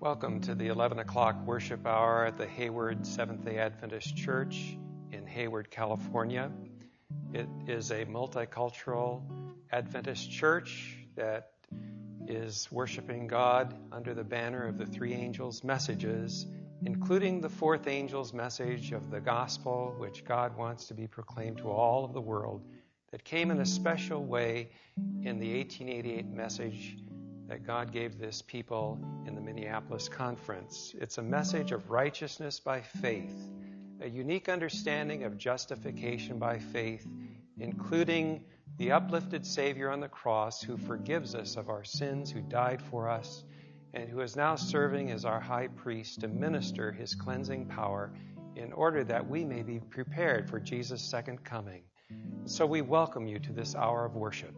Welcome to the 11 o'clock worship hour at the Hayward Seventh-day Adventist Church in Hayward, California. It is a multicultural Adventist church that is worshiping God under the banner of the three angels' messages, including the fourth angel's message of the gospel, which God wants to be proclaimed to all of the world, that came in a special way in the 1888 message that God gave this people in the Minneapolis conference. It's a message of righteousness by faith, a unique understanding of justification by faith, including the uplifted Savior on the cross who forgives us of our sins, who died for us, and who is now serving as our high priest to minister his cleansing power in order that we may be prepared for Jesus' second coming. So we welcome you to this hour of worship.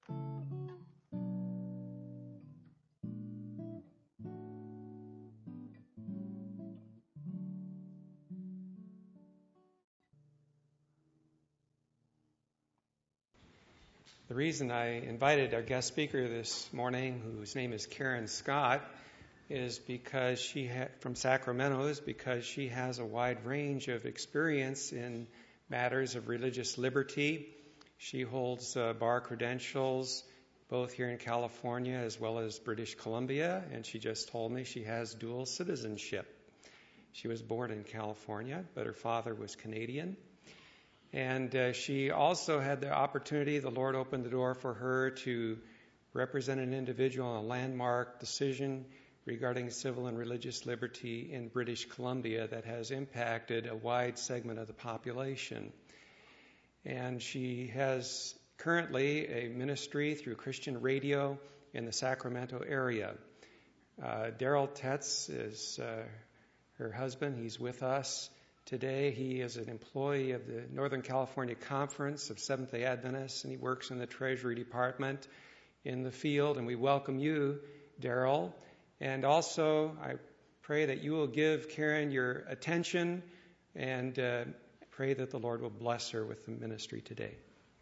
The reason I invited our guest speaker this morning, whose name is Karen Scott, is because from Sacramento, is because she has a wide range of experience in matters of religious liberty. She holds bar credentials both here in California as well as British Columbia, and she just told me she has dual citizenship. She was born in California, but her father was Canadian. And she also had the opportunity, the Lord opened the door for her to represent an individual in a landmark decision regarding civil and religious liberty in British Columbia that has impacted a wide segment of the population. And she has currently a ministry through Christian radio in the Sacramento area. Daryl Tetz is her husband. He's with us today. He is an employee of the Northern California Conference of Seventh-day Adventists, and he works in the Treasury Department in the field. And we welcome you, Daryl. And also, I pray that you will give Karen your attention and pray that the Lord will bless her with the ministry today.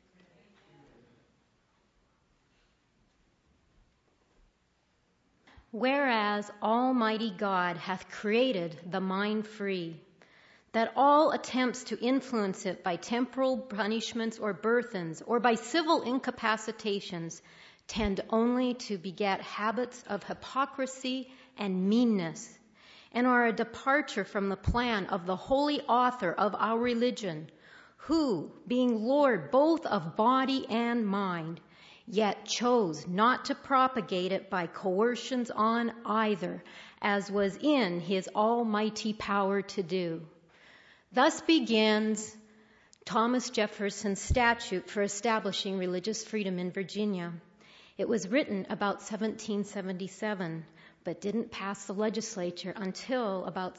Whereas Almighty God hath created the mind free, that all attempts to influence it by temporal punishments or burthens or by civil incapacitations tend only to beget habits of hypocrisy and meanness, and are a departure from the plan of the holy author of our religion, who, being Lord both of body and mind, yet chose not to propagate it by coercions on either, as was in his almighty power to do. Thus begins Thomas Jefferson's statute for establishing religious freedom in Virginia. It was written about 1777, but didn't pass the legislature until about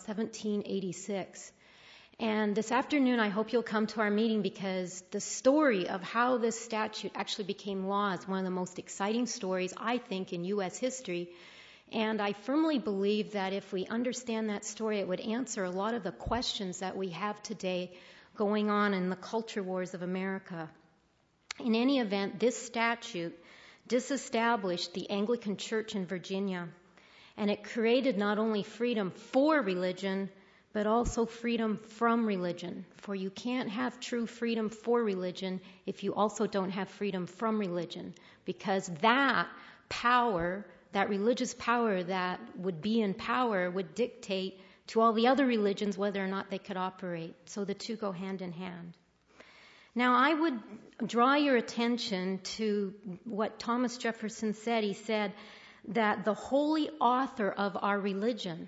1786. And this afternoon, I hope you'll come to our meeting because the story of how this statute actually became law is one of the most exciting stories, I think, in U.S. history. And I firmly believe that if we understand that story, it would answer a lot of the questions that we have today going on in the culture wars of America. In any event, this statute disestablished the Anglican Church in Virginia, and it created not only freedom for religion, but also freedom from religion. For you can't have true freedom for religion if you also don't have freedom from religion, because that power, that religious power that would be in power, would dictate to all the other religions whether or not they could operate. So the two go hand in hand. Now, I would draw your attention to what Thomas Jefferson said. He said that the holy author of our religion,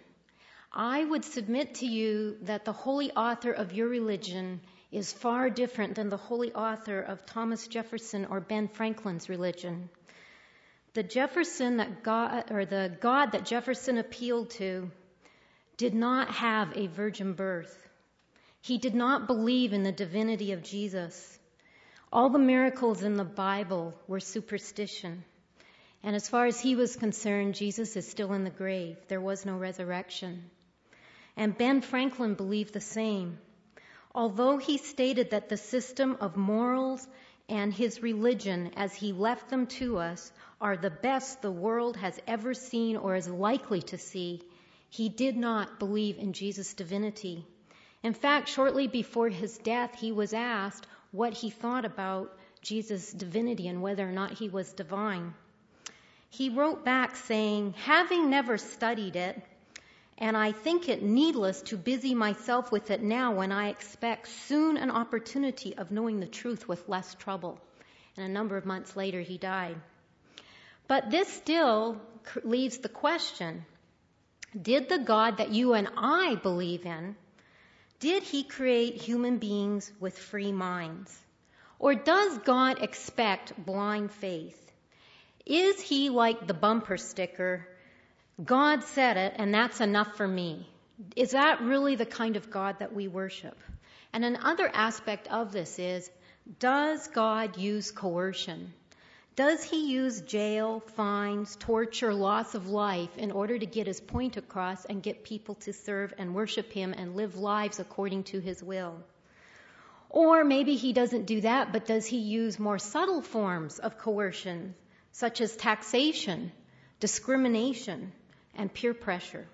I would submit to you that the holy author of your religion is far different than the holy author of Thomas Jefferson or Ben Franklin's religion. The God that Jefferson appealed to did not have a virgin birth. He did not believe in the divinity of Jesus. All the miracles in the Bible were superstition. And as far as he was concerned, Jesus is still in the grave. There was no resurrection. And Ben Franklin believed the same. Although he stated that the system of morals and his religion, as he left them to us, are the best the world has ever seen or is likely to see, He did not believe in Jesus' divinity. In fact, shortly before his death, he was asked what he thought about Jesus' divinity and whether or not he was divine. He wrote back saying, "Having never studied it, and I think it needless to busy myself with it now when I expect soon an opportunity of knowing the truth with less trouble." And a number of months later, he died. But this still leaves the question, did the God that you and I believe in, did he create human beings with free minds? Or does God expect blind faith? Is he like the bumper sticker, God said it and that's enough for me? Is that really the kind of God that we worship? And another aspect of this is, does God use coercion? Does he use jail, fines, torture, loss of life in order to get his point across and get people to serve and worship him and live lives according to his will? Or maybe he doesn't do that, but does he use more subtle forms of coercion, such as taxation, discrimination, and peer pressure?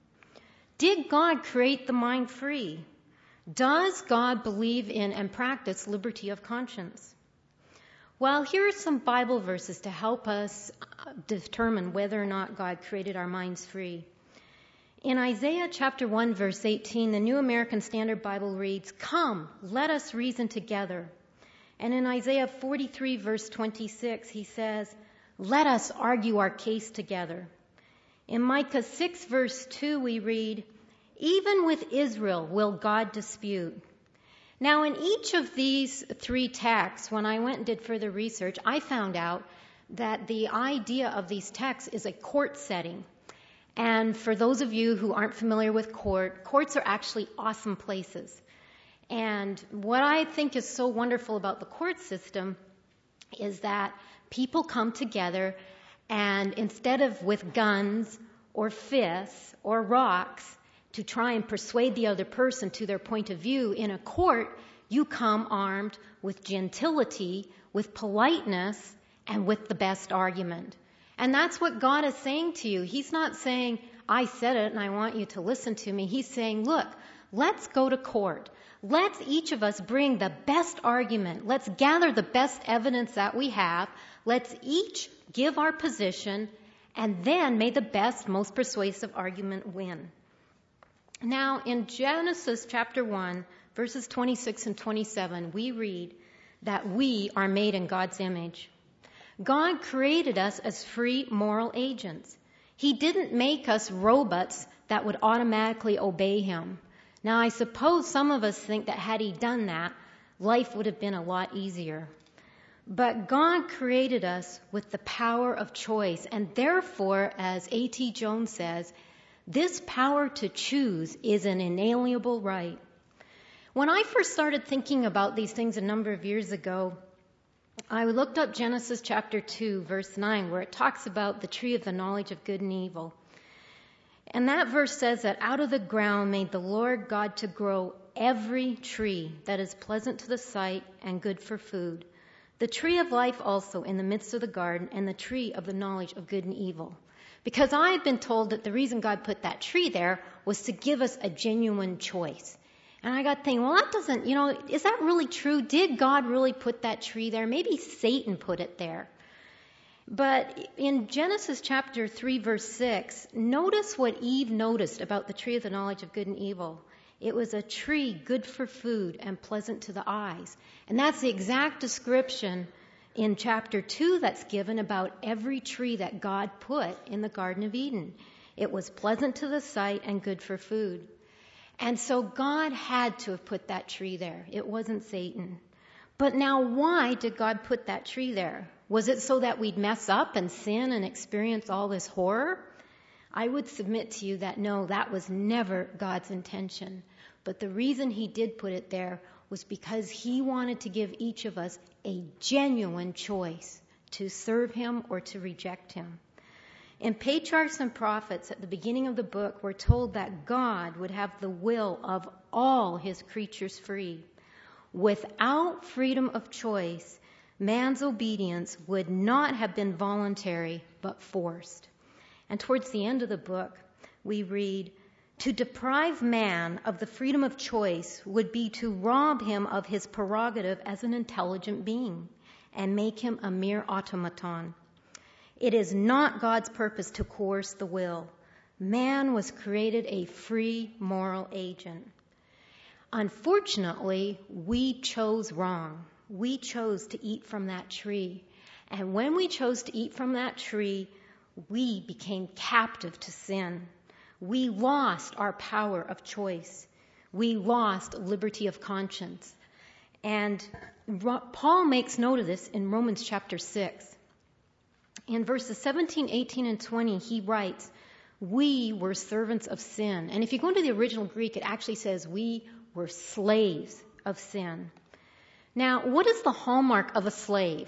Did God create the mind free? Does God believe in and practice liberty of conscience? Well, here are some Bible verses to help us determine whether or not God created our minds free. In Isaiah chapter 1, verse 18, the New American Standard Bible reads, "Come, let us reason together." And in Isaiah 43, verse 26, he says, "Let us argue our case together." In Micah 6, verse 2, we read, "Even with Israel will God dispute." Now, in each of these three texts, when I went and did further research, I found out that the idea of these texts is a court setting. And for those of you who aren't familiar with courts are actually awesome places. And what I think is so wonderful about the court system is that people come together and instead of with guns or fists or rocks to try and persuade the other person to their point of view, in a court, you come armed with gentility, with politeness, and with the best argument. And that's what God is saying to you. He's not saying, I said it and I want you to listen to me. He's saying, look, let's go to court. Let's each of us bring the best argument. Let's gather the best evidence that we have. Let's each give our position, and then may the best, most persuasive argument win. Now, in Genesis chapter 1, verses 26 and 27, we read that we are made in God's image. God created us as free moral agents. He didn't make us robots that would automatically obey him. Now, I suppose some of us think that had he done that, life would have been a lot easier. But God created us with the power of choice, and therefore, as A.T. Jones says, this power to choose is an inalienable right. When I first started thinking about these things a number of years ago, I looked up Genesis chapter 2, verse 9, where it talks about the tree of the knowledge of good and evil. And that verse says that out of the ground made the Lord God to grow every tree that is pleasant to the sight and good for food, the tree of life also in the midst of the garden, and the tree of the knowledge of good and evil. Because I had been told that the reason God put that tree there was to give us a genuine choice. And I got thinking, well, that doesn't, is that really true? Did God really put that tree there? Maybe Satan put it there. But in Genesis chapter 3, verse 6, notice what Eve noticed about the tree of the knowledge of good and evil. It was a tree good for food and pleasant to the eyes. And that's the exact description in chapter 2 that's given about every tree that God put in the Garden of Eden. It was pleasant to the sight and good for food. And so God had to have put that tree there. It wasn't Satan. But now why did God put that tree there? Was it so that we'd mess up and sin and experience all this horror? I would submit to you that no, that was never God's intention. But the reason he did put it there was because he wanted to give each of us a genuine choice to serve him or to reject him. In Patriarchs and Prophets, at the beginning of the book, we're told that God would have the will of all his creatures free. Without freedom of choice, man's obedience would not have been voluntary, but forced. And towards the end of the book, we read, To deprive man of the freedom of choice would be to rob him of his prerogative as an intelligent being and make him a mere automaton. It is not God's purpose to coerce the will. Man was created a free moral agent. Unfortunately, we chose wrong. We chose to eat from that tree. And when we chose to eat from that tree, we became captive to sin. We lost our power of choice. We lost liberty of conscience. And Paul makes note of this in Romans chapter 6. In verses 17, 18, and 20, he writes, we were servants of sin. And if you go into the original Greek, it actually says we were slaves of sin. Now, what is the hallmark of a slave?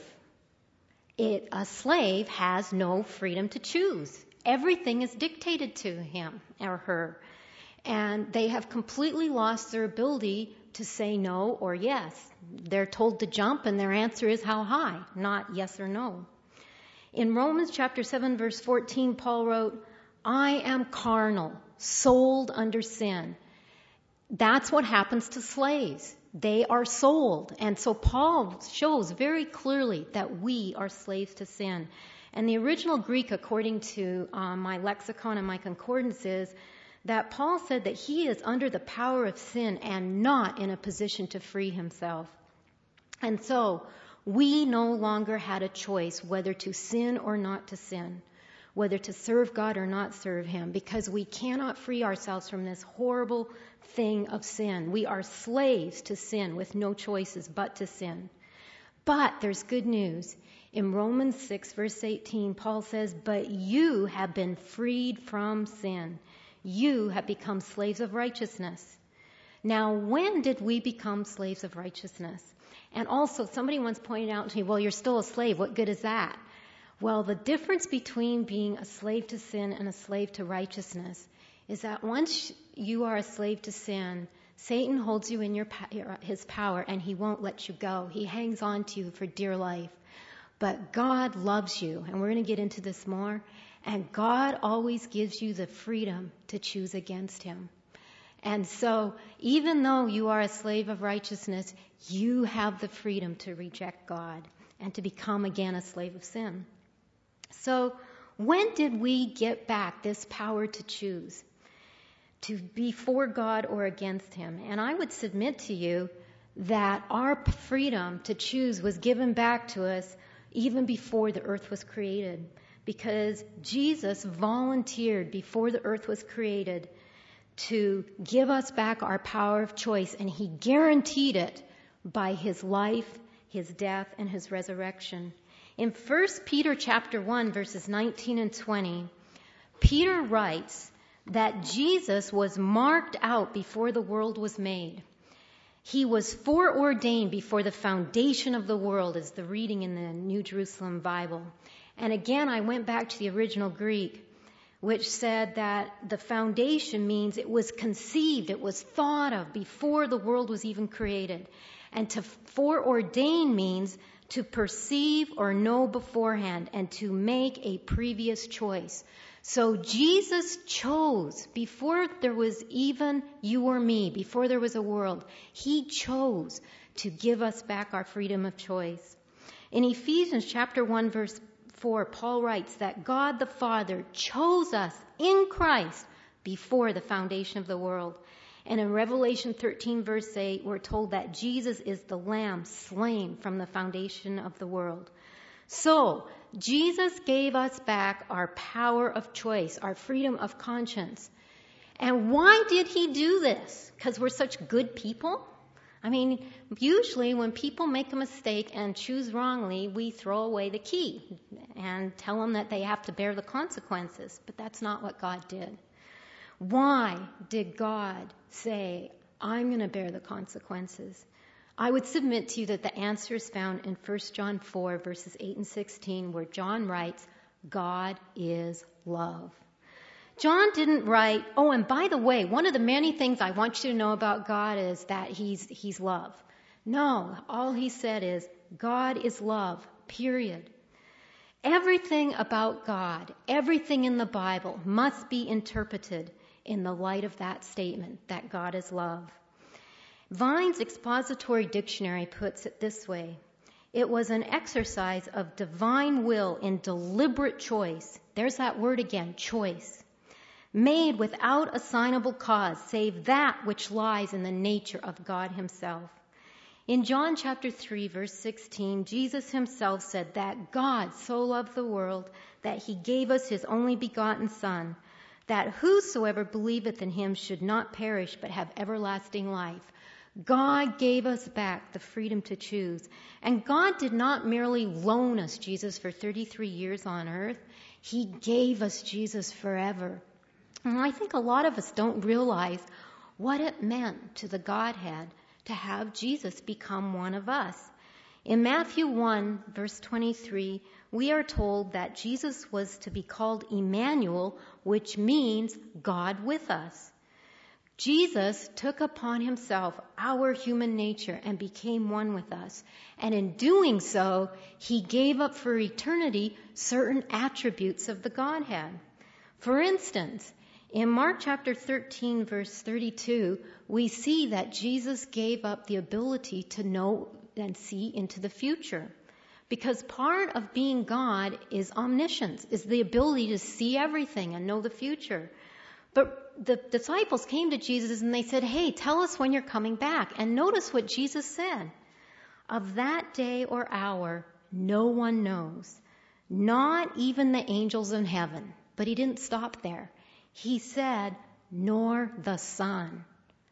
A slave has no freedom to choose. Everything is dictated to him or her. And they have completely lost their ability to say no or yes. They're told to jump and their answer is how high, not yes or no. In Romans chapter 7, verse 14, Paul wrote, I am carnal, sold under sin. That's what happens to slaves. They are sold. And so Paul shows very clearly that we are slaves to sin. And the original Greek, according to my lexicon and my concordance, is that Paul said that he is under the power of sin and not in a position to free himself. And so we no longer had a choice whether to sin or not to sin, whether to serve God or not serve him, because we cannot free ourselves from this horrible thing of sin. We are slaves to sin with no choices but to sin. But there's good news. In Romans 6, verse 18, Paul says, but you have been freed from sin. You have become slaves of righteousness. Now, when did we become slaves of righteousness? And also, somebody once pointed out to me, well, you're still a slave. What good is that? Well, the difference between being a slave to sin and a slave to righteousness is that once you are a slave to sin, Satan holds you in his power and he won't let you go. He hangs on to you for dear life. But God loves you, and we're going to get into this more, and God always gives you the freedom to choose against him. And so, even though you are a slave of righteousness, you have the freedom to reject God and to become again a slave of sin. So, when did we get back this power to choose? To be for God or against him? And I would submit to you that our freedom to choose was given back to us even before the earth was created, because Jesus volunteered before the earth was created to give us back our power of choice, and he guaranteed it by his life, his death, and his resurrection. In 1 Peter chapter 1, verses 19 and 20, Peter writes that Jesus was marked out before the world was made. He was foreordained before the foundation of the world, is the reading in the New Jerusalem Bible. And again, I went back to the original Greek, which said that the foundation means it was conceived, it was thought of before the world was even created. And to foreordain means to perceive or know beforehand and to make a previous choice. So Jesus chose before there was even you or me, before there was a world. He chose to give us back our freedom of choice. In Ephesians chapter 1, verse 4, Paul writes that God the Father chose us in Christ before the foundation of the world. And in Revelation 13, verse 8, we're told that Jesus is the Lamb slain from the foundation of the world. So, Jesus gave us back our power of choice, our freedom of conscience. And why did he do this? Because we're such good people? I mean, usually when people make a mistake and choose wrongly, we throw away the key and tell them that they have to bear the consequences. But that's not what God did. Why did God say, I'm going to bear the consequences? I would submit to you that the answer is found in 1 John 4, verses 8 and 16, where John writes, God is love. John didn't write, oh, and by the way, one of the many things I want you to know about God is that he's love. No, all he said is, God is love, period. Everything about God, everything in the Bible must be interpreted in the light of that statement, that God is love. Vine's Expository Dictionary puts it this way: it was an exercise of divine will in deliberate choice. There's that word again, choice. Made without assignable cause, save that which lies in the nature of God himself. In John chapter 3, verse 16, Jesus himself said that God so loved the world that he gave us his only begotten Son, that whosoever believeth in him should not perish but have everlasting life. God gave us back the freedom to choose. And God did not merely loan us Jesus for 33 years on earth. He gave us Jesus forever. And I think a lot of us don't realize what it meant to the Godhead to have Jesus become one of us. In Matthew 1, verse 23, we are told that Jesus was to be called Emmanuel, which means God with us. Jesus took upon himself our human nature and became one with us. And in doing so, he gave up for eternity certain attributes of the Godhead. For instance, in Mark chapter 13, verse 32, we see that Jesus gave up the ability to know and see into the future. Because part of being God is omniscience, is the ability to see everything and know the future. But the disciples came to Jesus and they said, hey, tell us when you're coming back. And notice what Jesus said. Of that day or hour, no one knows, not even the angels in heaven. But he didn't stop there. He said, nor the Son.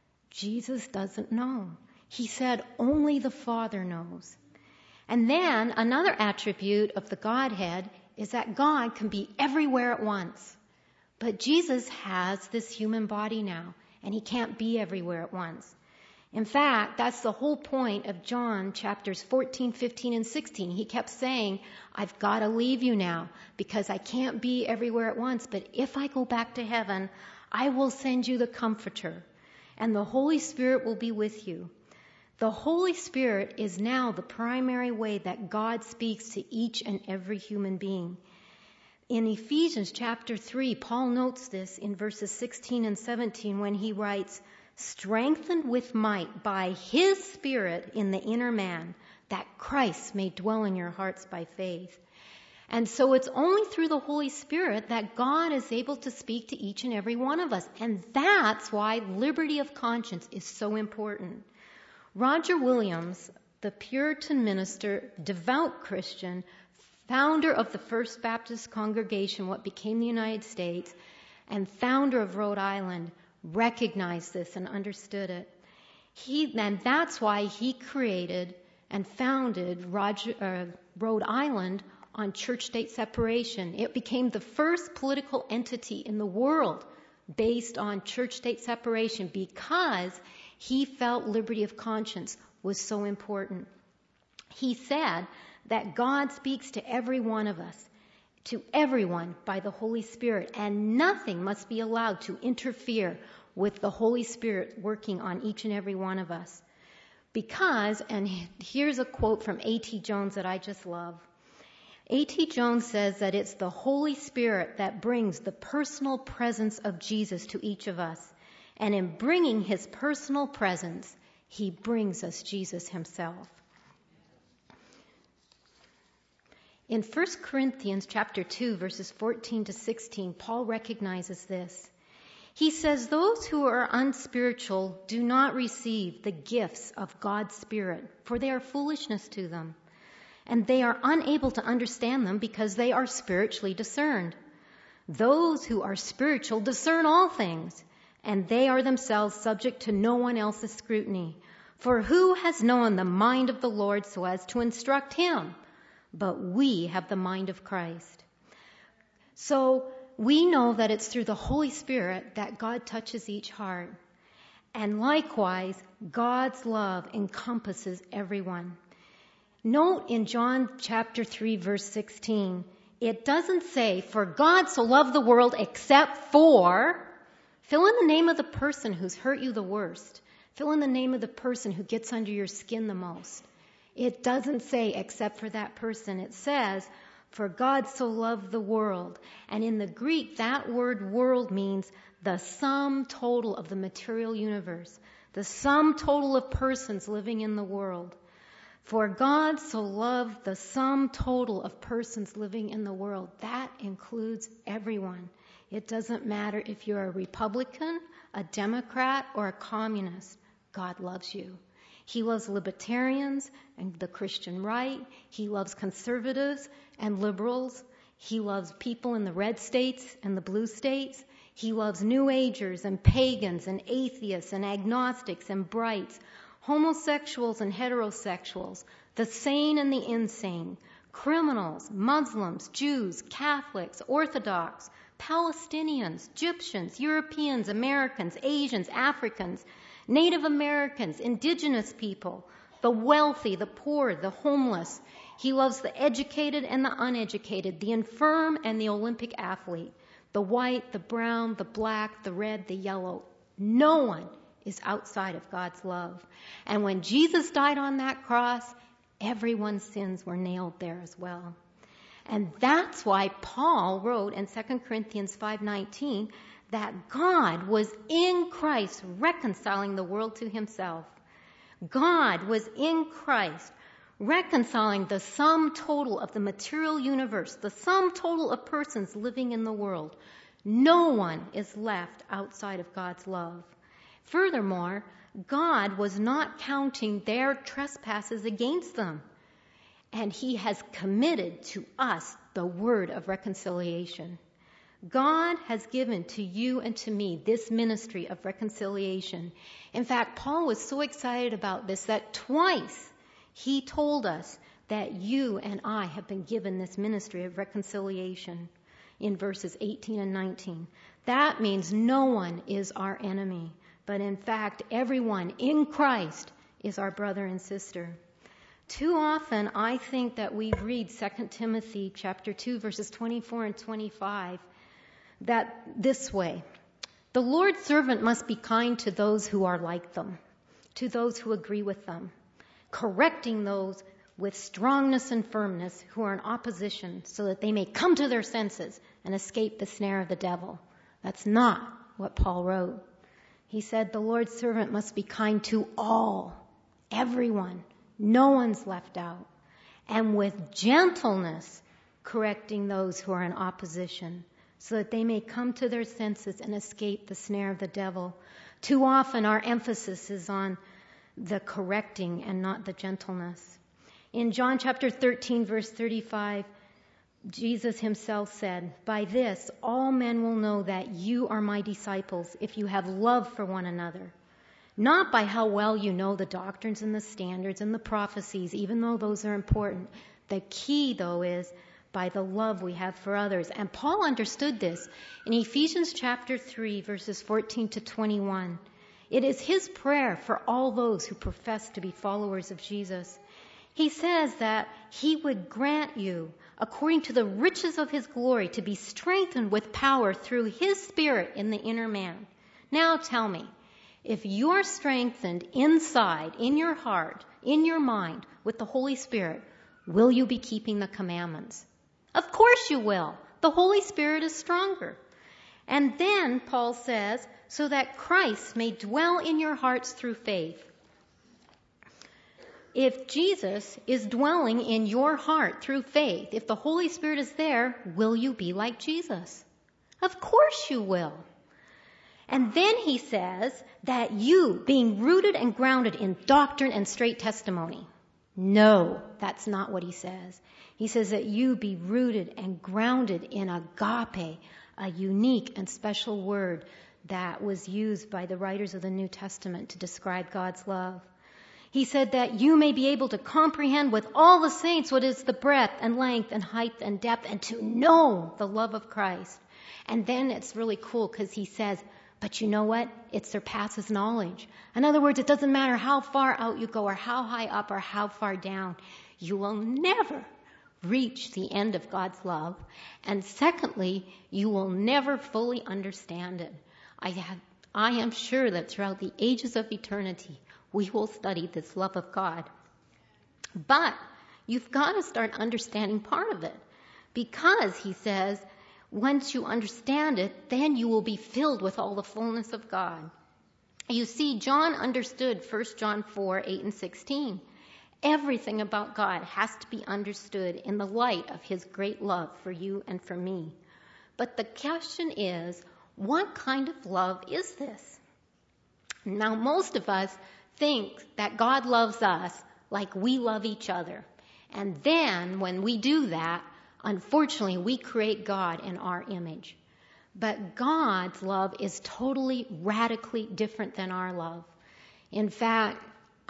Jesus doesn't know. He said, only the Father knows. And then another attribute of the Godhead is that God can be everywhere at once. But Jesus has this human body now, and he can't be everywhere at once. In fact, that's the whole point of John chapters 14, 15, and 16. He kept saying, I've got to leave you now because I can't be everywhere at once. But if I go back to heaven, I will send you the Comforter, and the Holy Spirit will be with you. The Holy Spirit is now the primary way that God speaks to each and every human being. In Ephesians chapter 3, Paul notes this in verses 16 and 17 when he writes, strengthened with might by his Spirit in the inner man, that Christ may dwell in your hearts by faith. And so it's only through the Holy Spirit that God is able to speak to each and every one of us. And that's why liberty of conscience is so important. Roger Williams, the Puritan minister, devout Christian, founder of the First Baptist Congregation, what became the United States, and founder of Rhode Island, recognized this and understood it. And that's why he created and founded Rhode Island on church-state separation. It became the first political entity in the world based on church-state separation because he felt liberty of conscience was so important. He said that God speaks to every one of us, to everyone by the Holy Spirit, and nothing must be allowed to interfere with the Holy Spirit working on each and every one of us. Because, and here's a quote from A.T. Jones that I just love. A.T. Jones says that it's the Holy Spirit that brings the personal presence of Jesus to each of us. And in bringing his personal presence, he brings us Jesus himself. In 1 Corinthians chapter 2, verses 14 to 16, Paul recognizes this. He says, those who are unspiritual do not receive the gifts of God's Spirit, for they are foolishness to them. And they are unable to understand them because they are spiritually discerned. Those who are spiritual discern all things, and they are themselves subject to no one else's scrutiny. For who has known the mind of the Lord so as to instruct him? But we have the mind of Christ. So we know that it's through the Holy Spirit that God touches each heart. And likewise, God's love encompasses everyone. Note in John chapter 3, verse 16, it doesn't say, for God so loved the world except for, fill in the name of the person who's hurt you the worst. Fill in the name of the person who gets under your skin the most. It doesn't say except for that person. It says, For God so loved the world. And in the Greek, that word world means the sum total of the material universe, the sum total of persons living in the world. For God so loved the sum total of persons living in the world. That includes everyone. It doesn't matter if you're a Republican, a Democrat, or a communist. God loves you. He loves libertarians and the Christian right. He loves conservatives and liberals. He loves people in the red states and the blue states. He loves New Agers and pagans and atheists and agnostics and brights, homosexuals and heterosexuals, the sane and the insane, criminals, Muslims, Jews, Catholics, Orthodox, Palestinians, Egyptians, Europeans, Americans, Asians, Africans, Native Americans, indigenous people, the wealthy, the poor, the homeless. He loves the educated and the uneducated, the infirm and the Olympic athlete, the white, the brown, the black, the red, the yellow. No one is outside of God's love. And when Jesus died on that cross, everyone's sins were nailed there as well. And that's why Paul wrote in 2 Corinthians 5:19 that God was in Christ reconciling the world to himself. God was in Christ reconciling the sum total of the material universe, the sum total of persons living in the world. No one is left outside of God's love. Furthermore, God was not counting their trespasses against them. And he has committed to us the word of reconciliation. God has given to you and to me this ministry of reconciliation. In fact, Paul was so excited about this that twice he told us that you and I have been given this ministry of reconciliation in verses 18 and 19. That means no one is our enemy, but in fact, everyone in Christ is our brother and sister. Too often, I think that we read 2 Timothy chapter 2, verses 24 and 25, that this way: the Lord's servant must be kind to those who are like them, to those who agree with them, correcting those with strongness and firmness who are in opposition, so that they may come to their senses and escape the snare of the devil. That's not what Paul wrote. He said the Lord's servant must be kind to all, everyone. No one's left out. And with gentleness, correcting those who are in opposition, so that they may come to their senses and escape the snare of the devil. Too often our emphasis is on the correcting and not the gentleness. In John chapter 13, verse 35, Jesus himself said, "By this all men will know that you are my disciples, if you have love for one another." Not by how well you know the doctrines and the standards and the prophecies, even though those are important. The key, though, is by the love we have for others. And Paul understood this in Ephesians chapter 3, verses 14 to 21. It is his prayer for all those who profess to be followers of Jesus. He says that he would grant you, according to the riches of his glory, to be strengthened with power through his Spirit in the inner man. Now tell me, if you're strengthened inside, in your heart, in your mind, with the Holy Spirit, will you be keeping the commandments? Of course you will. The Holy Spirit is stronger. And then Paul says, so that Christ may dwell in your hearts through faith. If Jesus is dwelling in your heart through faith, if the Holy Spirit is there, will you be like Jesus? Of course you will. And then he says that you, being rooted and grounded in doctrine and straight testimony. No, that's not what he says. He says that you be rooted and grounded in agape, a unique and special word that was used by the writers of the New Testament to describe God's love. He said that you may be able to comprehend with all the saints what is the breadth and length and height and depth, and to know the love of Christ. And then it's really cool because he says, but you know what? It surpasses knowledge. In other words, it doesn't matter how far out you go or how high up or how far down. You will never reach the end of God's love. And secondly, you will never fully understand it. I am sure that throughout the ages of eternity, we will study this love of God. But you've got to start understanding part of it. Because, he says, once you understand it, then you will be filled with all the fullness of God. You see, John understood 1 John 4, 8 and 16. Everything about God has to be understood in the light of his great love for you and for me. But the question is, what kind of love is this? Now, most of us think that God loves us like we love each other. And then, when we do that, unfortunately, we create God in our image. But God's love is totally, radically different than our love. In fact,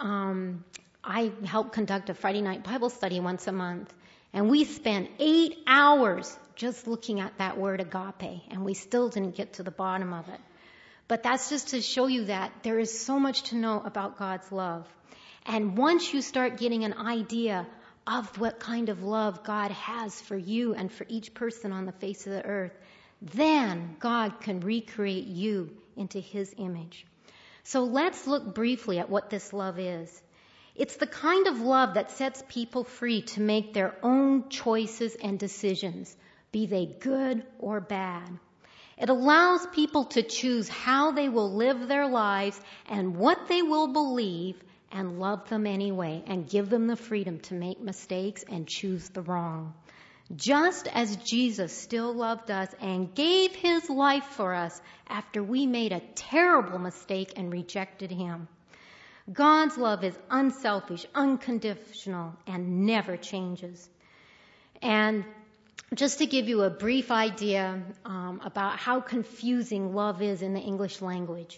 I help conduct a Friday night Bible study once a month, and we spent 8 hours just looking at that word agape, and we still didn't get to the bottom of it. But that's just to show you that there is so much to know about God's love. And once you start getting an idea of what kind of love God has for you and for each person on the face of the earth, then God can recreate you into his image. So let's look briefly at what this love is. It's the kind of love that sets people free to make their own choices and decisions, be they good or bad. It allows people to choose how they will live their lives and what they will believe, and love them anyway, and give them the freedom to make mistakes and choose the wrong. Just as Jesus still loved us and gave his life for us after we made a terrible mistake and rejected him. God's love is unselfish, unconditional, and never changes. And just to give you a brief idea about how confusing love is in the English language,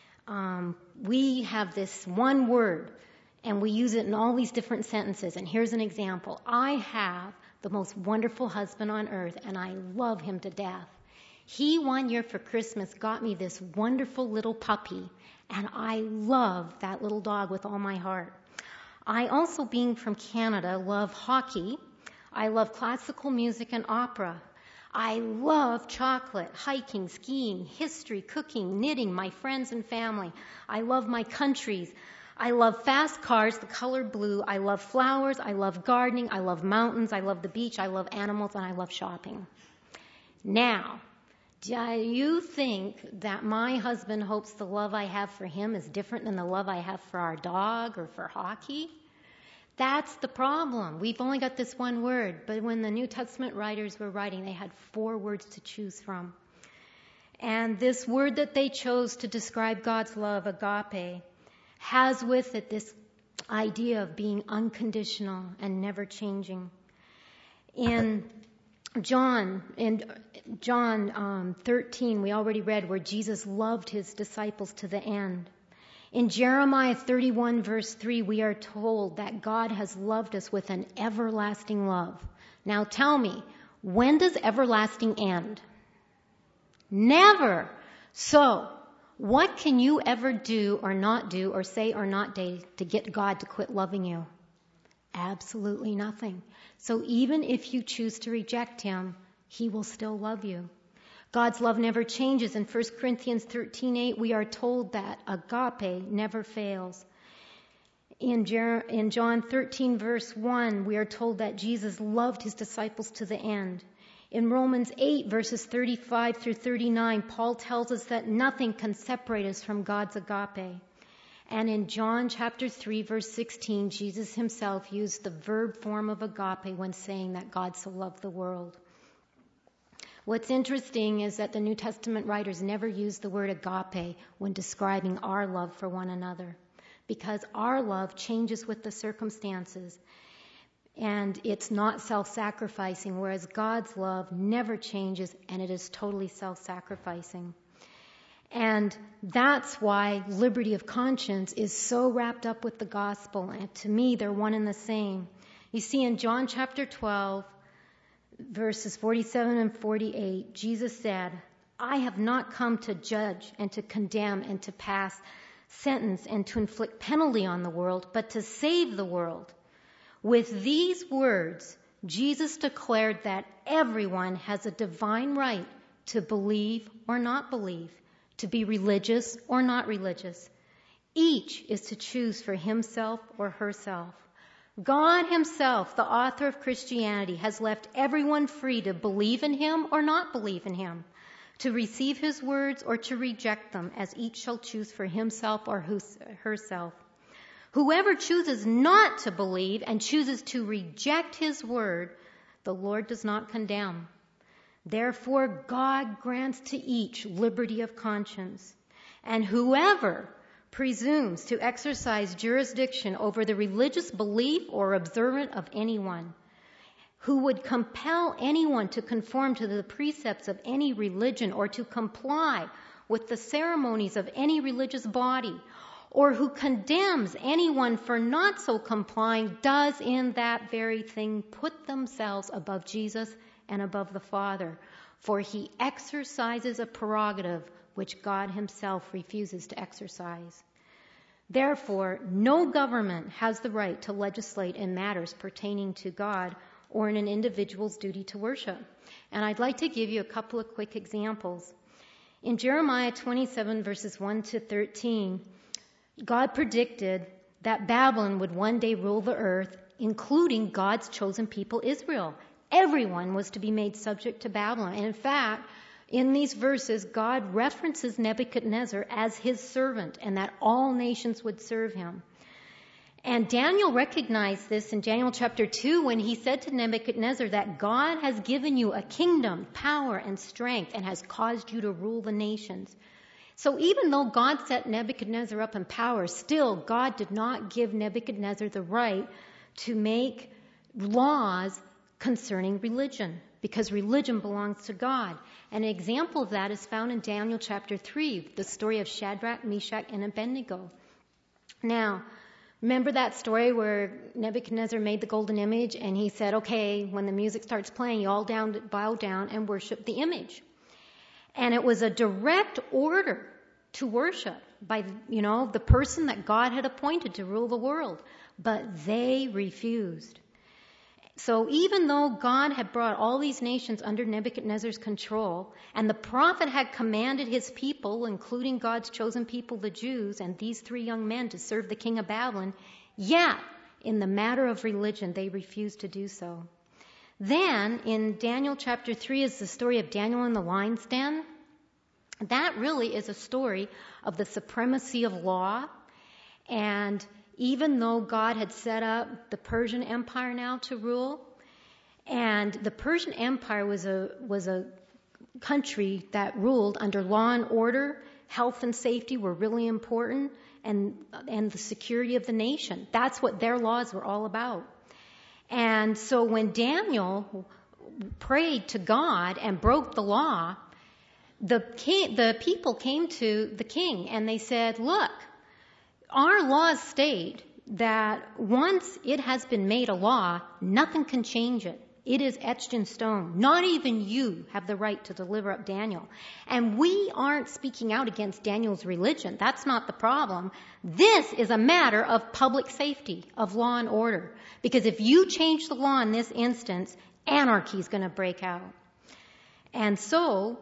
we have this one word, and we use it in all these different sentences. And here's an example. I have the most wonderful husband on earth, and I love him to death. He, one year for Christmas, got me this wonderful little puppy, and I love that little dog with all my heart. I also, being from Canada, love hockey. I love classical music and opera. I love chocolate, hiking, skiing, history, cooking, knitting, my friends and family. I love my countries. I love fast cars, the color blue. I love flowers. I love gardening. I love mountains. I love the beach. I love animals, and I love shopping. Now, do you think that my husband hopes the love I have for him is different than the love I have for our dog or for hockey? That's the problem. We've only got this one word, but when the New Testament writers were writing, they had 4 words to choose from. And this word that they chose to describe God's love, agape, has with it this idea of being unconditional and never changing. In John 13, we already read where Jesus loved his disciples to the end. In Jeremiah 31, verse 3, we are told that God has loved us with an everlasting love. Now tell me, when does everlasting end? Never. So, what can you ever do or not do or say or not do to get God to quit loving you? Absolutely nothing. So even if you choose to reject him, he will still love you. God's love never changes. In 1 Corinthians 13:8, we are told that agape never fails. In John 13, verse 1, we are told that Jesus loved his disciples to the end. In Romans 8, verses 35 through 39, Paul tells us that nothing can separate us from God's agape. And in John chapter 3, verse 16, Jesus himself used the verb form of agape when saying that God so loved the world. What's interesting is that the New Testament writers never use the word agape when describing our love for one another, because our love changes with the circumstances, and it's not self-sacrificing, whereas God's love never changes, and it is totally self-sacrificing. And that's why liberty of conscience is so wrapped up with the gospel, and to me, they're one and the same. You see, in John chapter 12, verses 47 and 48, Jesus said, I have not come to judge and to condemn and to pass sentence and to inflict penalty on the world, but to save the world. With these words, Jesus declared that everyone has a divine right to believe or not believe, to be religious or not religious. Each is to choose for himself or herself. God himself, the author of Christianity, has left everyone free to believe in him or not believe in him, to receive his words or to reject them, as each shall choose for himself or herself. Whoever chooses not to believe and chooses to reject his word, the Lord does not condemn. Therefore, God grants to each liberty of conscience. And whoever presumes to exercise jurisdiction over the religious belief or observance of anyone, who would compel anyone to conform to the precepts of any religion or to comply with the ceremonies of any religious body, or who condemns anyone for not so complying, does in that very thing put themselves above Jesus and above the Father, for he exercises a prerogative which God himself refuses to exercise. Therefore, no government has the right to legislate in matters pertaining to God or in an individual's duty to worship. And I'd like to give you a couple of quick examples. In Jeremiah 27, verses 1 to 13, God predicted that Babylon would one day rule the earth, including God's chosen people, Israel. Everyone was to be made subject to Babylon. And in fact, in these verses, God references Nebuchadnezzar as his servant and that all nations would serve him. And Daniel recognized this in Daniel chapter 2 when he said to Nebuchadnezzar that God has given you a kingdom, power, and strength and has caused you to rule the nations. So even though God set Nebuchadnezzar up in power, still God did not give Nebuchadnezzar the right to make laws concerning religion, because religion belongs to God. And an example of that is found in Daniel chapter 3, the story of Shadrach, Meshach, and Abednego. Now, remember that story where Nebuchadnezzar made the golden image and he said, okay, when the music starts playing, you all bow down and worship the image. And it was a direct order to worship by, the person that God had appointed to rule the world. But they refused. So even though God had brought all these nations under Nebuchadnezzar's control, and the prophet had commanded his people, including God's chosen people, the Jews, and these 3 young men to serve the king of Babylon, yet in the matter of religion, they refused to do so. Then in Daniel chapter 3 is the story of Daniel in the lion's den. That really is a story of the supremacy of law. And even though God had set up the Persian Empire now to rule, and the Persian Empire was a country that ruled under law and order, health and safety were really important, and the security of the nation. That's what their laws were all about. And so when Daniel prayed to God and broke the law, the people came to the king and they said, look, our laws state that once it has been made a law, nothing can change it. It is etched in stone. Not even you have the right to deliver up Daniel. And we aren't speaking out against Daniel's religion. That's not the problem. This is a matter of public safety, of law and order. Because if you change the law in this instance, anarchy is going to break out. And so,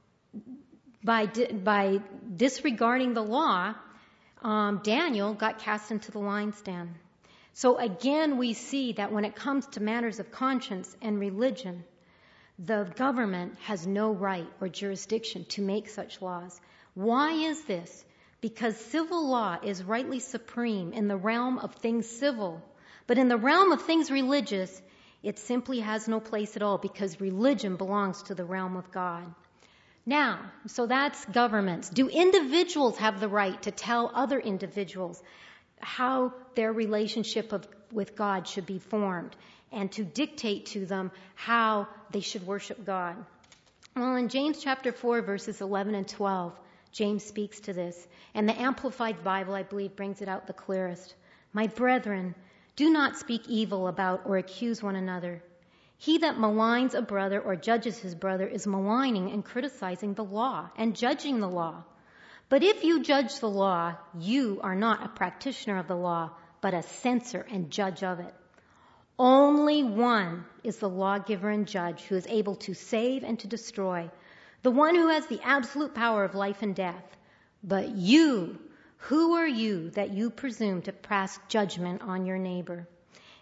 by disregarding the law, Daniel got cast into the lion's den. So again, we see that when it comes to matters of conscience and religion, the government has no right or jurisdiction to make such laws. Why is this? Because civil law is rightly supreme in the realm of things civil, but in the realm of things religious, it simply has no place at all, because religion belongs to the realm of God. Now, so that's governments. Do individuals have the right to tell other individuals how their relationship with God should be formed and to dictate to them how they should worship God? Well, in James chapter 4, verses 11 and 12, James speaks to this. And the Amplified Bible, I believe, brings it out the clearest. My brethren, do not speak evil about or accuse one another. He that maligns a brother or judges his brother is maligning and criticizing the law and judging the law. But if you judge the law, you are not a practitioner of the law, but a censor and judge of it. Only one is the lawgiver and judge, who is able to save and to destroy, the one who has the absolute power of life and death. But you, who are you that you presume to pass judgment on your neighbor?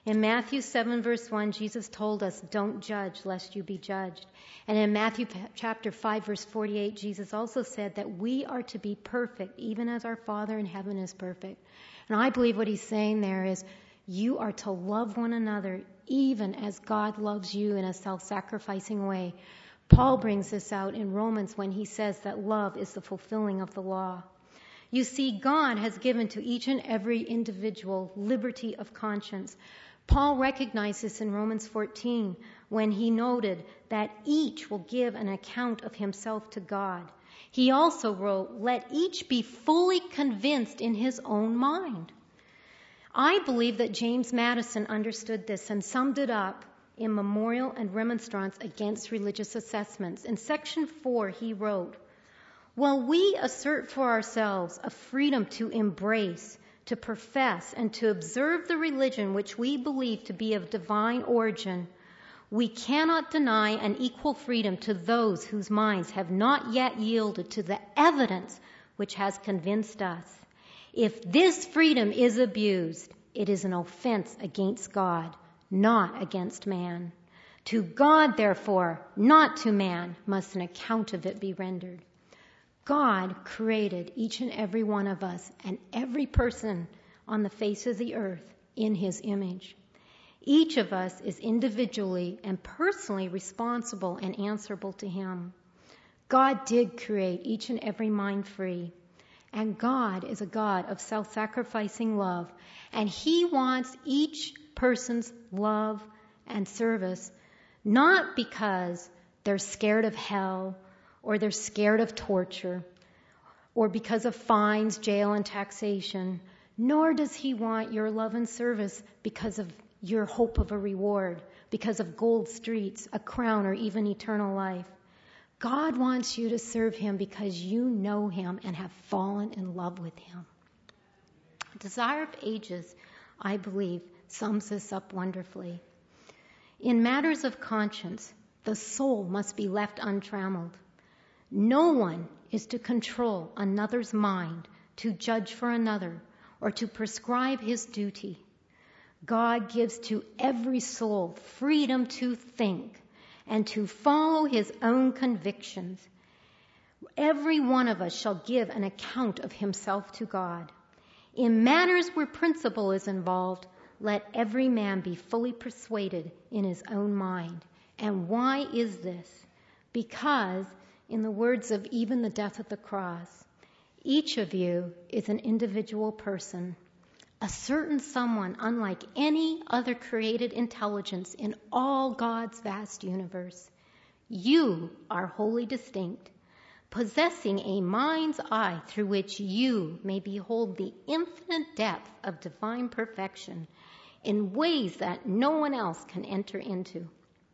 In Matthew 7, verse 1, Jesus told us, don't judge lest you be judged. And in Matthew chapter 5, verse 48, Jesus also said that we are to be perfect, even as our Father in heaven is perfect. And I believe what he's saying there is, you are to love one another even as God loves you in a self-sacrificing way. Paul brings this out in Romans when he says that love is the fulfilling of the law. You see, God has given to each and every individual liberty of conscience. Paul recognized this in Romans 14 when he noted that each will give an account of himself to God. He also wrote, let each be fully convinced in his own mind. I believe that James Madison understood this and summed it up in Memorial and Remonstrance Against Religious Assessments. In section 4, he wrote, while we assert for ourselves a freedom to embrace, to profess, and to observe the religion which we believe to be of divine origin, we cannot deny an equal freedom to those whose minds have not yet yielded to the evidence which has convinced us. If this freedom is abused, it is an offense against God, not against man. To God, therefore, not to man, must an account of it be rendered. God created each and every one of us and every person on the face of the earth in his image. Each of us is individually and personally responsible and answerable to him. God did create each and every mind free. And God is a God of self-sacrificing love. And he wants each person's love and service, not because they're scared of hell or they're scared of torture or because of fines, jail, and taxation, nor does he want your love and service because of your hope of a reward, because of gold streets, a crown, or even eternal life. God wants you to serve him because you know him and have fallen in love with him. Desire of Ages, I believe, sums this up wonderfully. In matters of conscience, the soul must be left untrammeled. No one is to control another's mind, to judge for another, or to prescribe his duty. God gives to every soul freedom to think and to follow his own convictions. Every one of us shall give an account of himself to God. In matters where principle is involved, let every man be fully persuaded in his own mind. And why is this? Because, in the words of even the death of the cross, each of you is an individual person, a certain someone unlike any other created intelligence in all God's vast universe. You are wholly distinct, possessing a mind's eye through which you may behold the infinite depth of divine perfection in ways that no one else can enter into.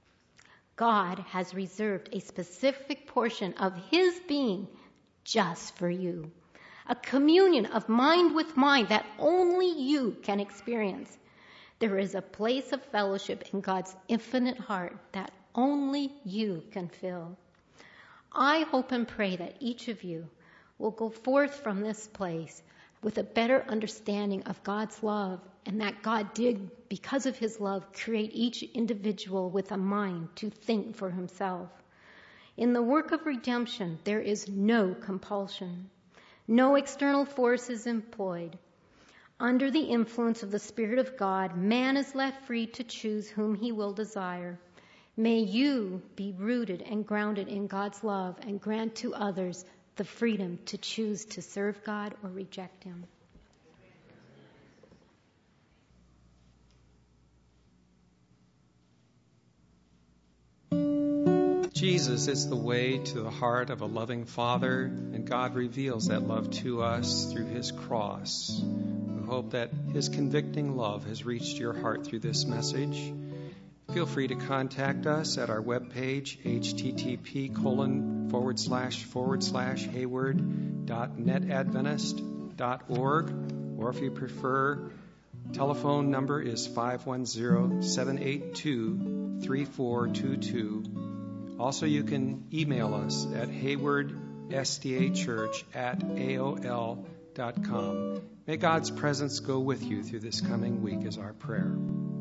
God has reserved a specific portion of his being just for you. A communion of mind with mind that only you can experience. There is a place of fellowship in God's infinite heart that only you can fill. I hope and pray that each of you will go forth from this place with a better understanding of God's love, and that God did, because of his love, create each individual with a mind to think for himself. In the work of redemption, there is no compulsion. No external force is employed. Under the influence of the Spirit of God, man is left free to choose whom he will desire. May you be rooted and grounded in God's love and grant to others the freedom to choose to serve God or reject him. Jesus is the way to the heart of a loving Father, and God reveals that love to us through his cross. We hope that his convicting love has reached your heart through this message. Feel free to contact us at our webpage, http://hayward.netadventist.org, or if you prefer, telephone number is 510-782-3422. Also, you can email us at haywardsdachurch@aol.com. May God's presence go with you through this coming week is our prayer.